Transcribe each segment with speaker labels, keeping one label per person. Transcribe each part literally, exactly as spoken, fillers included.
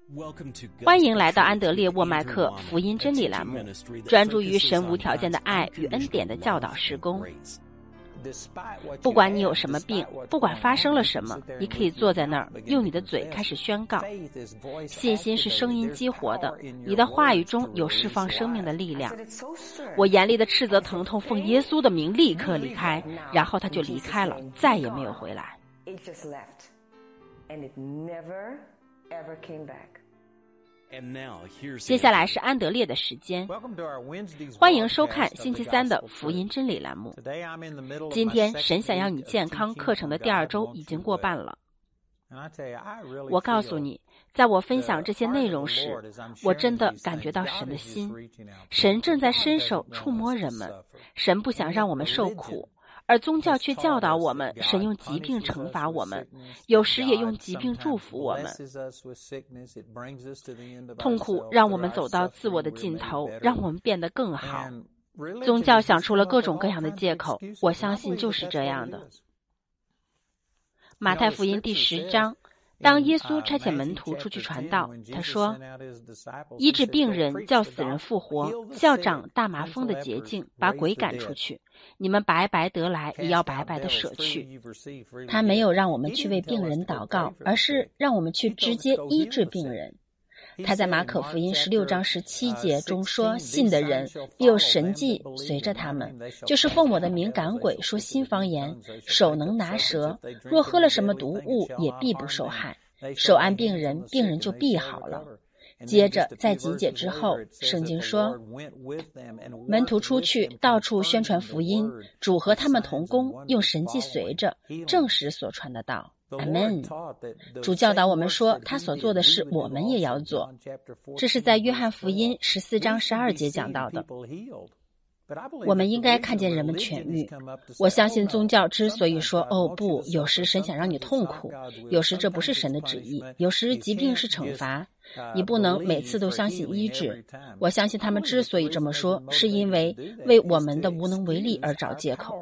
Speaker 1: 欢迎来到安德烈沃麦克福音真理栏目，专注于神无条件的爱与恩典的教导事工。不管你有什么病，不管发生了什么，你可以坐在那儿，用你的嘴开始宣告。信心是声音激活的，你的话语中有释放生命的力量。我严厉的斥责疼痛，奉耶稣的名立刻离开，然后他就离开了，再也没有回来。接下来是安德烈的时间，欢迎收看星期三的福音真理栏目。今天神想要你健康课程的第二周已经过半了。我告诉你，在我分享这些内容时，我真的感觉到神的心，神正在伸手触摸人们，神不想让我们受苦，而宗教却教导我们，神用疾病惩罚我们，有时也用疾病祝福我们。痛苦让我们走到自我的尽头，让我们变得更好。宗教想出了各种各样的借口，我相信就是这样的。马太福音第十章，当耶稣差遣门徒出去传道，他说：医治病人，叫死人复活，叫长大麻风的捷径，把鬼赶出去。你们白白得来，也要白白的舍去。他没有让我们去为病人祷告，而是让我们去直接医治病人。他在马可福音十六章十七节中说，信的人必有神迹随着他们，就是奉我的名赶鬼，说新方言，手能拿蛇，若喝了什么毒物，也必不受害。手按病人，病人就必好了。接着在集解之后，圣经说，门徒出去到处宣传福音，主和他们同工，用神迹随着，证实所传的道。阿们。主教导我们说，他所做的事我们也要做，这是在约翰福音十四章十二节讲到的。我们应该看见人们痊愈。我相信宗教之所以说哦不，有时神想让你痛苦，有时这不是神的旨意，有时疾病是惩罚，你不能每次都相信医治。我相信他们之所以这么说，是因为为我们的无能为力而找借口。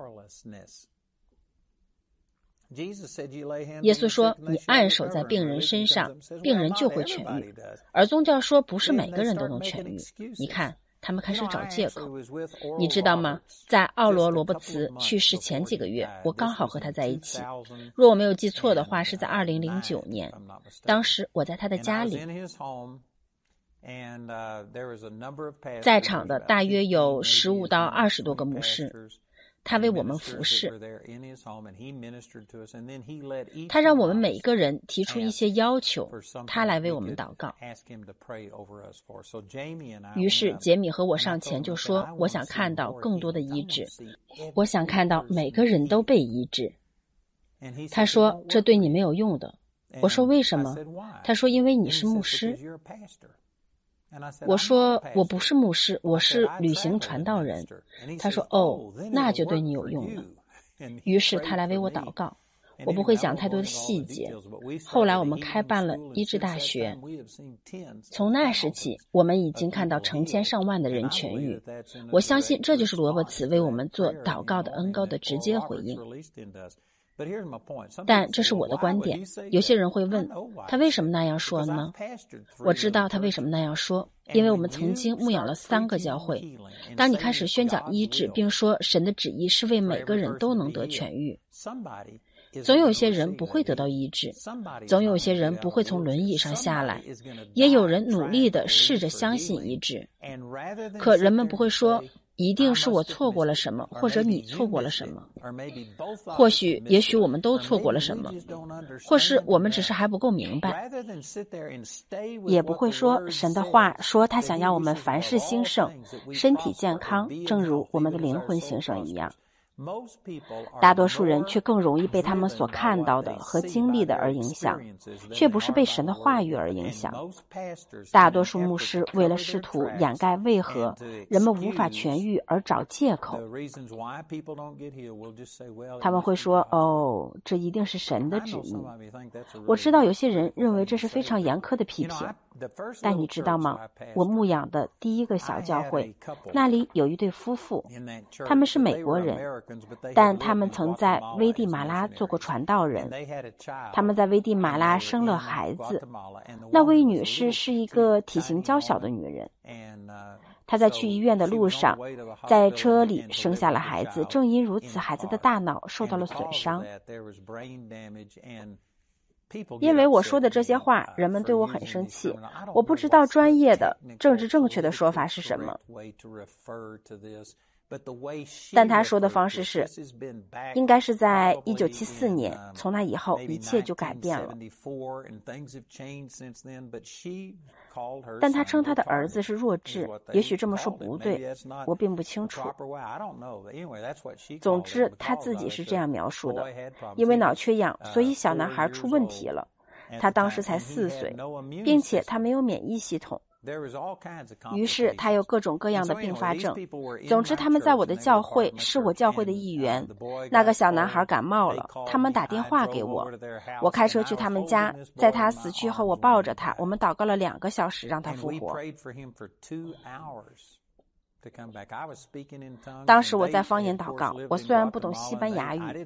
Speaker 1: 耶稣说，你按手在病人身上，病人就会痊愈。而宗教说不是每个人都能痊愈。你看，他们开始找借口。你知道吗？在奥罗罗伯茨去世前几个月，我刚好和他在一起。若我没有记错的话，是在二零零九年。当时我在他的家里，在场的大约有十五到二十多个牧师。他为我们服侍，他让我们每一个人提出一些要求，他来为我们祷告。于是杰米和我上前就说，我想看到更多的医治，我想看到每个人都被医治。他说，这对你没有用的。我说，为什么？他说，因为你是牧师。我说，我不是牧师，我是旅行传道人。他说，哦，那就对你有用了。于是他来为我祷告。我不会讲太多的细节。后来我们开办了医治大学，从那时起，我们已经看到成千上万的人痊愈。我相信这就是罗伯茨为我们做祷告的恩膏的直接回应。但这是我的观点。有些人会问，他为什么那样说呢？我知道他为什么那样说，因为我们曾经牧养了三个教会。当你开始宣讲医治，并说神的旨意是为每个人都能得痊愈，总有些人不会得到医治，总有些人不会从轮椅上下来，也有人努力地试着相信医治。可人们不会说，一定是我错过了什么，或者你错过了什么。或许也许我们都错过了什么，或是我们只是还不够明白。也不会说神的话说他想要我们凡事兴盛，身体健康，正如我们的灵魂兴盛一样。大多数人却更容易被他们所看到的和经历的而影响，却不是被神的话语而影响。大多数牧师为了试图掩盖为何人们无法痊愈而找借口。他们会说，哦，这一定是神的旨意。我知道有些人认为这是非常严苛的批评。 但你知道吗？我牧养的第一个小教会，那里有一对夫妇，他们是美国人，但他们曾在危地马拉做过传道人。他们在危地马拉生了孩子，那位女士是一个体型娇小的女人。她在去医院的路上，在车里生下了孩子，正因如此，孩子的大脑受到了损伤。因为我说的这些话，人们对我很生气。我不知道专业的、政治正确的说法是什么，但他说的方式是，应该是在一九七四年，从那以后一切就改变了。但他称他的儿子是弱智，也许这么说不对，我并不清楚。总之他自己是这样描述的，因为脑缺氧，所以小男孩出问题了。他当时才四岁，并且他没有免疫系统，于是他有各种各样的并发症。总之他们在我的教会，是我教会的一员。那个小男孩感冒了，他们打电话给我，我开车去他们家，在他死去后我抱着他，我们祷告了两个小时让他复活。当时我在方言祷告，我虽然不懂西班牙语，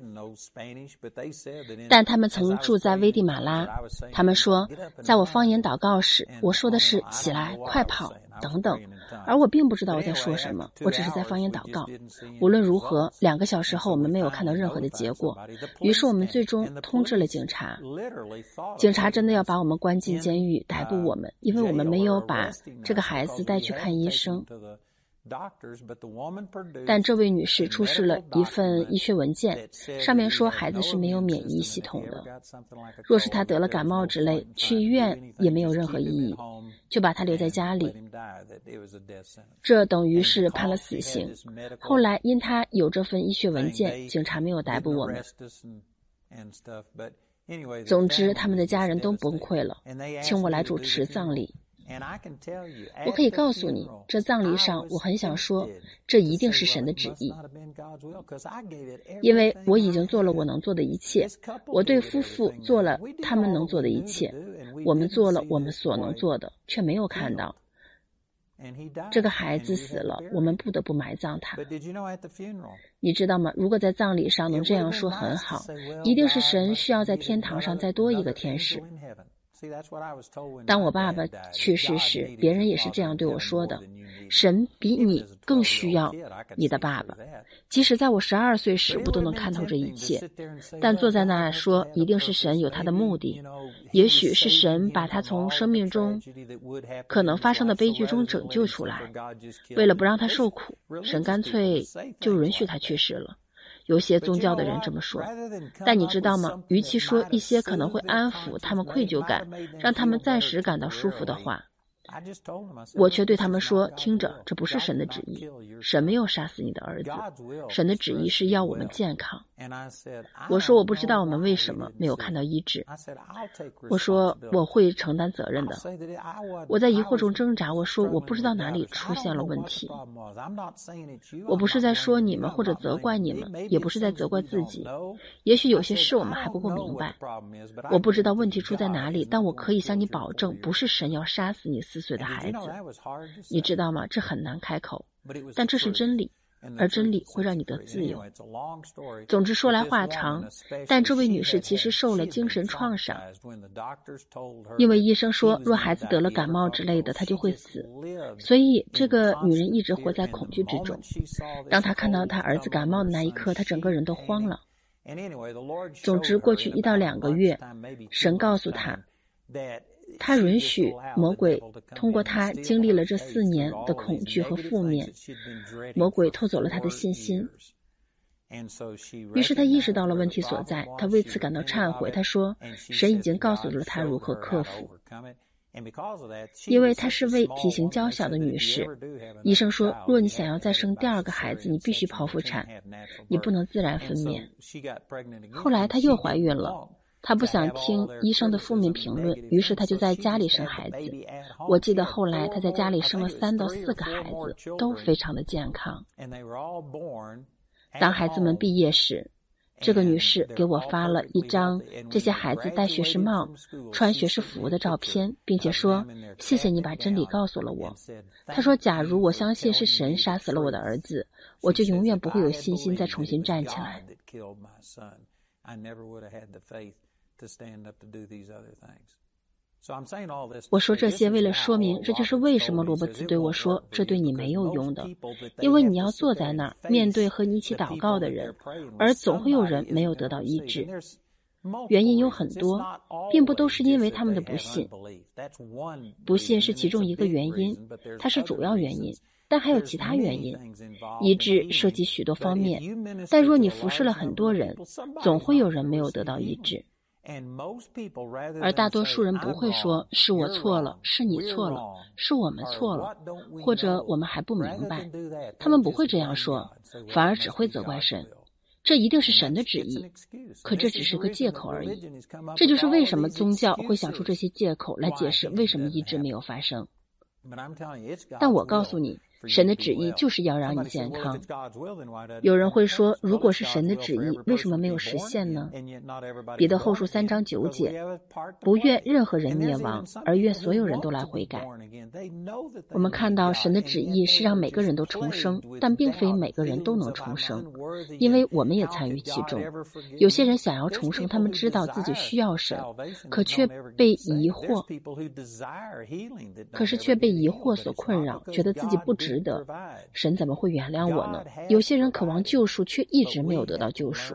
Speaker 1: 但他们曾住在危地马拉。他们说，在我方言祷告时，我说的是起来、快跑等等，而我并不知道我在说什么，我只是在方言祷告。无论如何，两个小时后我们没有看到任何的结果，于是我们最终通知了警察。警察真的要把我们关进监狱，逮捕我们，因为我们没有把这个孩子带去看医生。但这位女士出示了一份医学文件，上面说孩子是没有免疫系统的，若是她得了感冒之类，去医院也没有任何意义，就把她留在家里，这等于是判了死刑。后来因她有这份医学文件，警察没有逮捕我们。总之他们的家人都崩溃了，请我来主持葬礼。我可以告诉你，这葬礼上我很想说，这一定是神的旨意，因为我已经做了我能做的一切，我对夫妇做了他们能做的一切，我们做了我们所能做的，却没有看到这个孩子死了，我们不得不埋葬他。你知道吗？如果在葬礼上能这样说很好，一定是神需要在天堂上再多一个天使。当我爸爸去世时，别人也是这样对我说的，神比你更需要你的爸爸。即使在我十二岁时，我都能看透这一切，但坐在那儿说一定是神有他的目的，也许是神把他从生命中可能发生的悲剧中拯救出来，为了不让他受苦，神干脆就允许他去世了。有些宗教的人这么说，但你知道吗？与其说一些可能会安抚他们愧疚感，让他们暂时感到舒服的话，我却对他们说，听着，这不是神的旨意，神没有杀死你的儿子，神的旨意是要我们健康。我说我不知道我们为什么没有看到医治，我说我会承担责任的。我在疑惑中挣扎，我说我不知道哪里出现了问题。我不是在说你们或者责怪你们，也不是在责怪自己，也许有些事我们还不够明白，我不知道问题出在哪里，但我可以向你保证，不是神要杀死你四岁的孩子。你知道吗？这很难开口，但这是真理，而真理会让你得自由。总之说来话长，但这位女士其实受了精神创伤，因为医生说若孩子得了感冒之类的，她就会死，所以这个女人一直活在恐惧之中。当她看到她儿子感冒的那一刻，她整个人都慌了。总之过去一到两个月，神告诉她，他允许魔鬼通过他经历了这四年的恐惧和负面，魔鬼偷走了他的信心。于是他意识到了问题所在，他为此感到忏悔。他说，神已经告诉了他如何克服。因为她是位体型娇小的女士，医生说，若你想要再生第二个孩子，你必须剖腹产，你不能自然分娩。后来她又怀孕了。她不想听医生的负面评论，于是她就在家里生孩子。我记得后来她在家里生了三到四个孩子，都非常的健康。当孩子们毕业时， 这个女士给我发了一张这些孩子戴学士帽、穿学士服的照片，并且说：“谢谢你把真理告诉了我。”她说：“假如我相信是神杀死了我的儿子，我就永远不会有信心再重新站起来。”我说这些为了说明，这就是为什么罗伯茨对我说这对你没有用的，因为你要坐在那儿面对和你一起祷告的人，而总会有人没有得到医治。原因有很多，并不都是因为他们的不信，不信是其中一个原因，它是主要原因，但还有其他原因。医治涉及许多方面，但若你服侍了很多人，总会有人没有得到医治。而大多数人不会说是我错了，是你错了，是我们错了，或者我们还不明白。他们不会这样说，反而只会责怪神。这一定是神的旨意，可这只是个借口而已。这就是为什么宗教会想出这些借口来解释为什么医治没有发生。但我告诉你，神的旨意就是要让你健康。有人会说，如果是神的旨意，为什么没有实现呢？彼得后书三章九节，不愿任何人灭亡，而愿所有人都来悔改。我们看到神的旨意是让每个人都重生，但并非每个人都能重生，因为我们也参与其中。有些人想要重生，他们知道自己需要神，可却被疑惑，可是却被疑惑所困扰，觉得自己不值得，神怎么会原谅我呢？有些人渴望救赎，却一直没有得到救赎；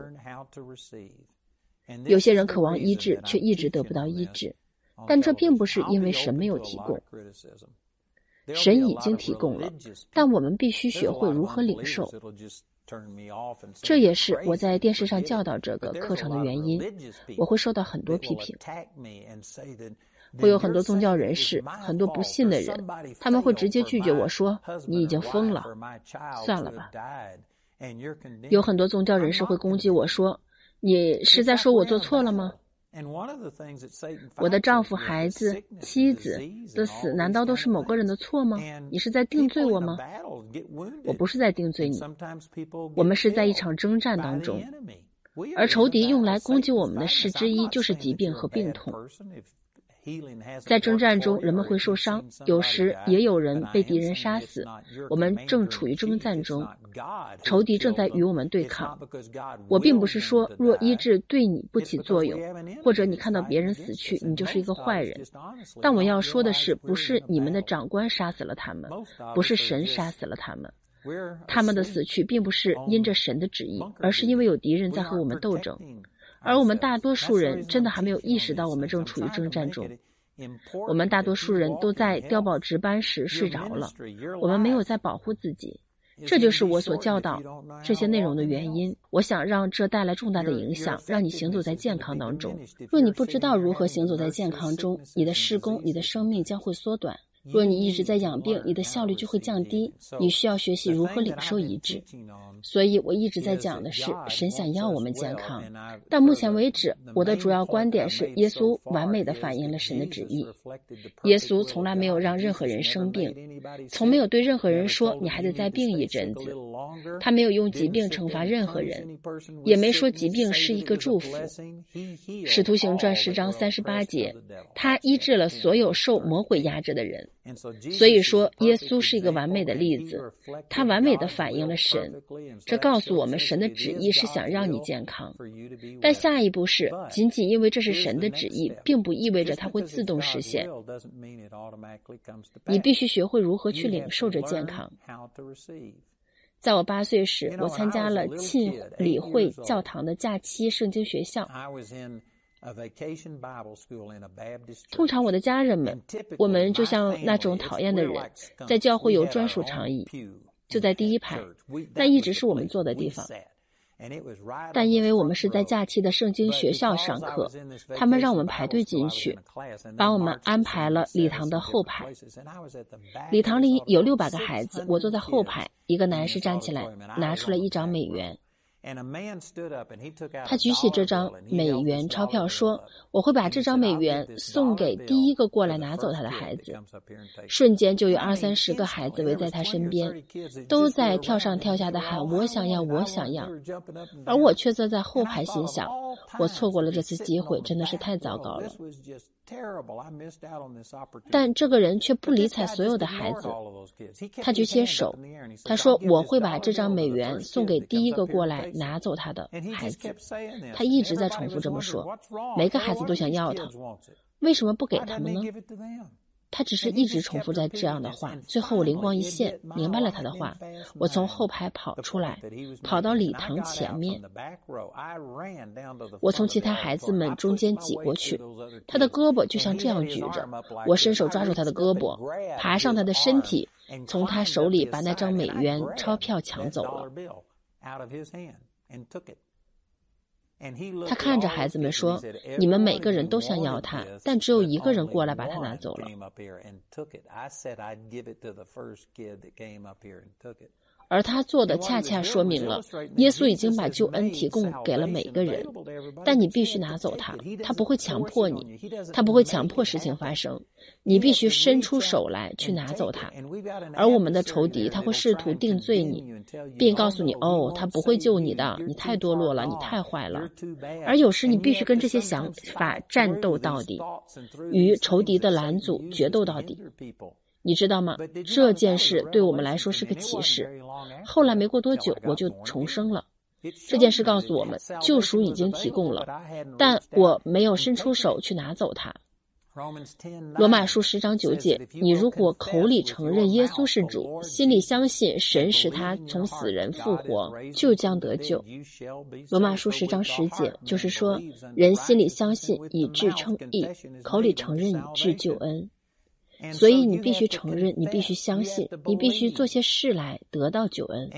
Speaker 1: 有些人渴望医治，却一直得不到医治。但这并不是因为神没有提供，神已经提供了，但我们必须学会如何领受。这也是我在电视上教导这个课程的原因。我会受到很多批评，会有很多宗教人士，很多不信的人，他们会直接拒绝我说：“你已经疯了，算了吧。”有很多宗教人士会攻击我说：“你是在说我做错了吗？我的丈夫、孩子、妻子的死难道都是某个人的错吗？你是在定罪我吗？”我不是在定罪你，我们是在一场征战当中，而仇敌用来攻击我们的事之一就是疾病和病痛。在征战中，人们会受伤，有时也有人被敌人杀死。我们正处于征战中，仇敌正在与我们对抗。我并不是说，若医治对你不起作用，或者你看到别人死去，你就是一个坏人。但我要说的是，不是你们的长官杀死了他们，不是神杀死了他们。他们的死去并不是因着神的旨意，而是因为有敌人在和我们斗争。而我们大多数人真的还没有意识到我们正处于征战中。我们大多数人都在碉堡值班时睡着了，我们没有在保护自己。这就是我所教导这些内容的原因。我想让这带来重大的影响，让你行走在健康当中。若你不知道如何行走在健康中，你的事工、你的生命将会缩短。若你一直在养病，你的效率就会降低。你需要学习如何领受医治。所以我一直在讲的是，神想要我们健康。但目前为止，我的主要观点是，耶稣完美地反映了神的旨意。耶稣从来没有让任何人生病，从没有对任何人说你还得再病一阵子。他没有用疾病惩罚任何人，也没说疾病是一个祝福。使徒行传十章三十八节，他医治了所有受魔鬼压制的人。所以说，耶稣是一个完美的例子，他完美地反映了神。这告诉我们，神的旨意是想让你健康。但下一步是，仅仅因为这是神的旨意，并不意味着它会自动实现。你必须学会如何去领受着健康。在我八岁时，我参加了浸礼会教堂的假期圣经学校。通常我的家人们，我们就像那种讨厌的人，在教会有专属长椅，就在第一排，那一直是我们坐的地方。但因为我们是在假期的圣经学校上课，他们让我们排队进去，把我们安排了礼堂的后排。礼堂里有六百个孩子，我坐在后排，一个男士站起来拿出了一张美元， 他举起这张美元钞票说，我会把这张美元送给第一个过来拿走他的孩子。瞬间就有二三十个孩子围在他身边，都在跳上跳下的喊，我想要，我想要。而我却坐在后排心想，我错过了这次机会，真的是太糟糕了。但这个人却不理睬所有的孩子，他举起手，他说，我会把这张美元送给第一个过来拿走他的孩子。他一直在重复这么说，每个孩子都想要他，为什么不给他们呢？他只是一直重复在这样的话。最后我灵光一现，明白了他的话。我从后排跑出来，跑到礼堂前面，我从其他孩子们中间挤过去，他的胳膊就像这样举着，我伸手抓住他的胳膊，爬上他的身体，从他手里把那张美元钞票抢走了。他看着孩子们说，你们每个人都想要他，但只有一个人过来把他拿走了。而他做的恰恰说明了，耶稣已经把救恩提供给了每个人，但你必须拿走他，他不会强迫你，他不会强迫事情发生，你必须伸出手来去拿走他。而我们的仇敌他会试图定罪你，并告诉你，哦，他不会救你的，你太堕落了，你太坏了。而有时你必须跟这些想法战斗到底，与仇敌的拦阻决斗到底。你知道吗？这件事对我们来说是个启示。后来没过多久，我就重生了。这件事告诉我们，救赎已经提供了，但我没有伸出手去拿走它。罗马书十章九节，你如果口里承认耶稣是主，心里相信神使他从死人复活，就将得救。罗马书十章十节就是说，人心里相信以致称义，口里承认以致救恩。所以你必须承认，你必须相信，你必须做些事来得到救恩。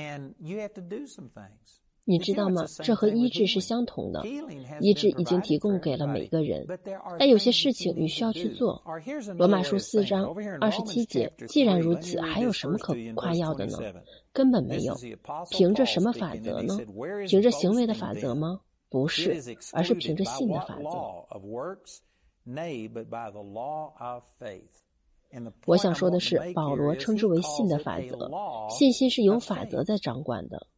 Speaker 1: 你知道吗？这和医治是相同的，医治已经提供给了每个人，但有些事情你需要去做。罗马书四章二十七节，既然如此，还有什么可夸耀的呢？根本没有。凭着什么法则呢？凭着行为的法则吗？不是，而是凭着信的法则。我想说的是，保罗称之为信的法则，信心是由法则在掌管的。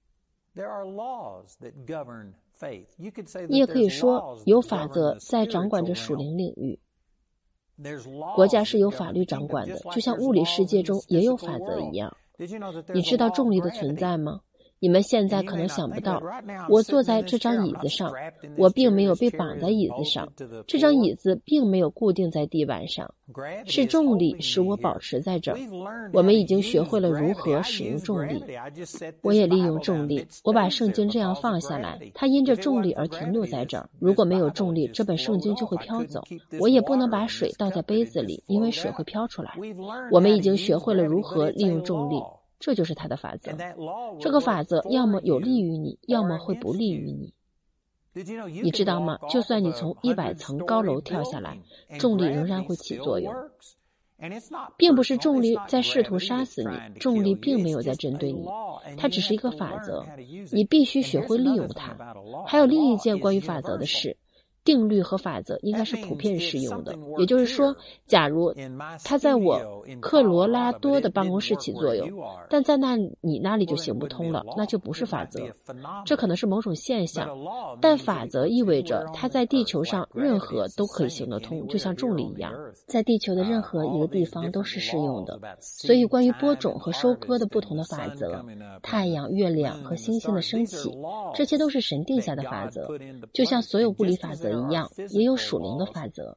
Speaker 1: 你也可以说，有法则在掌管着属灵领域。国家是由法律掌管的，就像物理世界中也有法则一样。你知道重力的存在吗？你们现在可能想不到，我坐在这张椅子上，我并没有被绑在椅子上，这张椅子并没有固定在地板上，是重力使我保持在这儿。我们已经学会了如何使用重力。我也利用重力，我把圣经这样放下来，它因着重力而停留在这儿。如果没有重力，这本圣经就会飘走。我也不能把水倒在杯子里，因为水会飘出来。我们已经学会了如何利用重力。这就是它的法则。这个法则要么有利于你，要么会不利于你。你知道吗？就算你从一百层高楼跳下来，重力仍然会起作用。并不是重力在试图杀死你，重力并没有在针对你，它只是一个法则，你必须学会利用它。还有另一件关于法则的事，定律和法则应该是普遍适用的。也就是说，假如它在我科罗拉多的办公室起作用，但在那你那里就行不通了，那就不是法则。这可能是某种现象，但法则意味着它在地球上任何都可以行得通，就像重力一样，在地球的任何一个地方都是适用的。所以关于播种和收割的不同的法则，太阳、月亮和星星的升起，这些都是神定下的法则，就像所有物理法则一样，也有属灵的法则。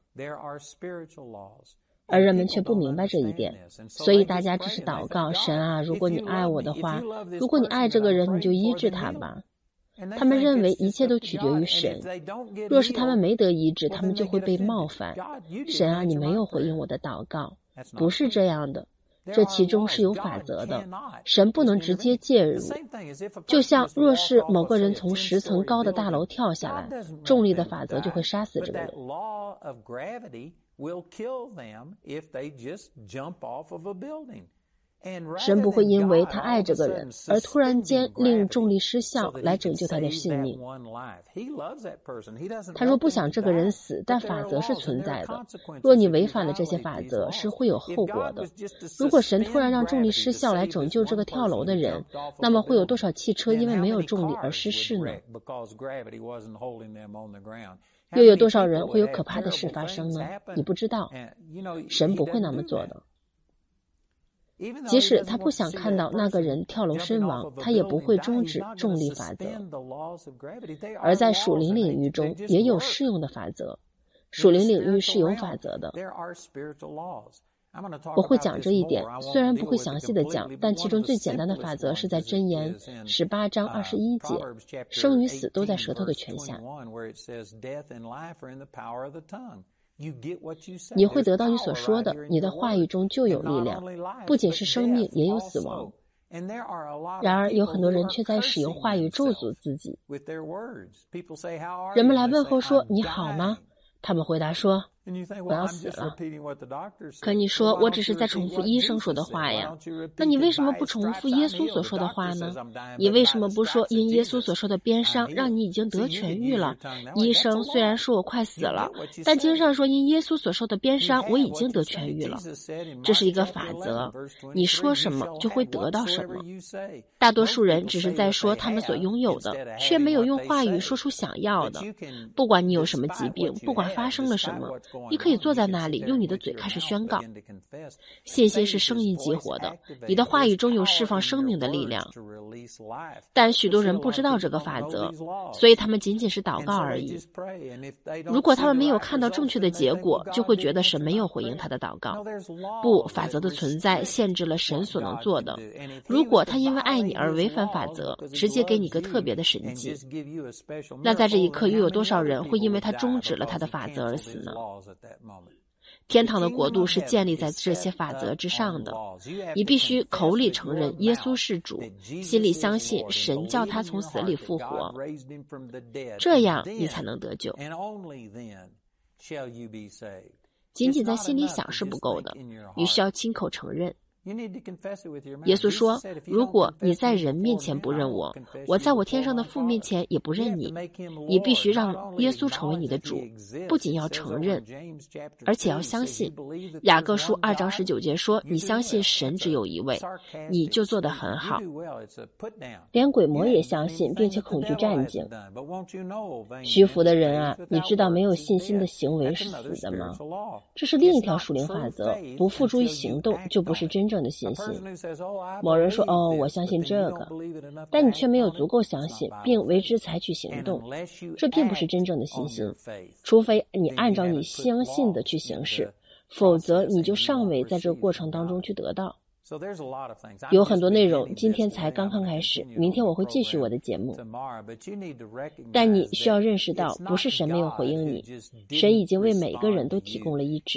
Speaker 1: 而人们却不明白这一点，所以大家只是祷告，神啊，如果你爱我的话，如果你爱这个人，你就医治他吧。他们认为一切都取决于神，若是他们没得医治，他们就会被冒犯。神啊，你没有回应我的祷告。不是这样的，这其中是有法则的，神不能直接介入。就像若是某个人从十层高的大楼跳下来，重力的法则就会杀死这个人。
Speaker 2: 神不会因为他爱这个人而突然间令重力失效来拯救他的性命。他若不想这个人死，但法则是存在的。若你违反了这些法则，是会有后果的。如果神突然让重力失效来拯救这个跳楼的人，那么会有多少汽车因为没有重力而失事呢？又有多少人会有可怕的事发生呢？你不知道，神不会那么做的。即使他不想看到那个人跳楼身亡，他也不会终止重力法则。而在属灵领域中也有适用的法则，属灵领域是有法则的。我会讲这一点，虽然不会详细的讲，但其中最简单的法则是在箴言十八章二十一节，生与死都在舌头的权下。你会得到你所说的，你的话语中就有力量，不仅是生命，也有死亡。然而有很多人却在使用话语咒诅自己。人们来问候说你好吗？他们回答说我要死了。可你说我只是在重复医生说的话呀，那你为什么不重复耶稣所说的话呢？你为什么不说因耶稣所受的鞭伤让你已经得痊愈了？医生虽然说我快死了，但经上说因耶稣所受的鞭伤我已经得痊愈了。这是一个法则，你说什么就会得到什么。大多数人只是在说他们所拥有的，却没有用话语说出想要的。不管你有什么疾病，不管发生了什么，你可以坐在那里，用你的嘴开始宣告。信心是声音激活的，你的话语中有释放生命的力量。但许多人不知道这个法则，所以他们仅仅是祷告而已。如果他们没有看到正确的结果，就会觉得神没有回应他的祷告。不，法则的存在限制了神所能做的。如果他因为爱你而违反法则，直接给你个特别的神迹，那在这一刻又有多少人会因为他终止了他的法则而死呢？天堂的国度是建立在这些法则之上的。你必须口里承认耶稣是主，心里相信神叫他从死里复活，这样你才能得救。仅仅在心里想是不够的，你需要亲口承认。耶稣说，如果你在人面前不认我，我在我天上的父面前也不认你。你必须让耶稣成为你的主，不仅要承认，而且要相信。雅各书二章十九节说，你相信神只有一位，你就做得很好。连鬼魔也相信，并且恐惧战兢。虚浮的人啊，你知道没有信心的行为是死的吗？这是另一条属灵法则，不付诸于行动就不是真正的信心。某人说，哦，我相信这个，但你却没有足够相信并为之采取行动，这并不是真正的信心。除非你按照你相信的去行事，否则你就尚未在这个过程当中去得到。有很多内容今天才刚刚开始，明天我会继续我的节目。但你需要认识到，不是神没有回应你，神已经为每个人都提供了医治。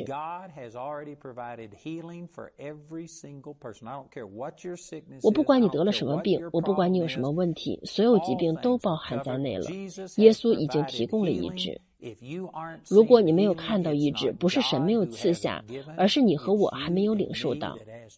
Speaker 2: 我不管你得了什么病，我不管你有什么问题，所有疾病都包含在内了。耶稣已经提供了医治。如果你没有看到医治，不是神没有赐下，而是你和我还没有领受到。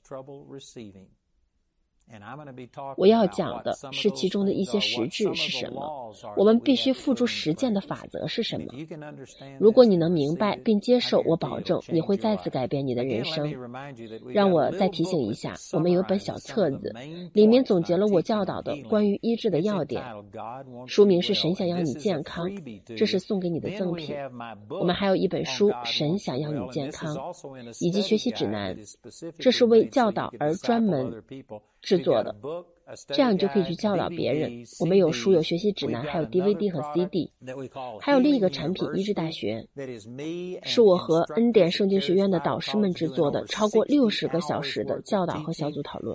Speaker 2: 我要讲的是其中的一些实质是什么，我们必须付诸实践的法则是什么。如果你能明白并接受，我保证你会再次改变你的人生。让我再提醒一下，我们有本小册子，里面总结了我教导的关于医治的要点，书名是神想要你健康，这是送给你的赠品。我们还有一本书，神想要你健康，以及学习指南，这是为教导而专门制作的，这样你就可以去教导别人。我们有书，有学习指南，还有 D V D 和 C D， 还有另一个产品医治大学，是我和恩典圣经学院的导师们制作的，超过六十个小时的教导和小组讨论。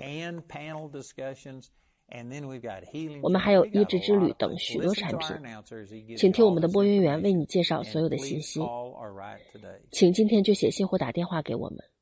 Speaker 2: 我们还有医治之旅等许多产品，请听我们的播音员为你介绍所有的信息。请今天就写信或打电话给我们。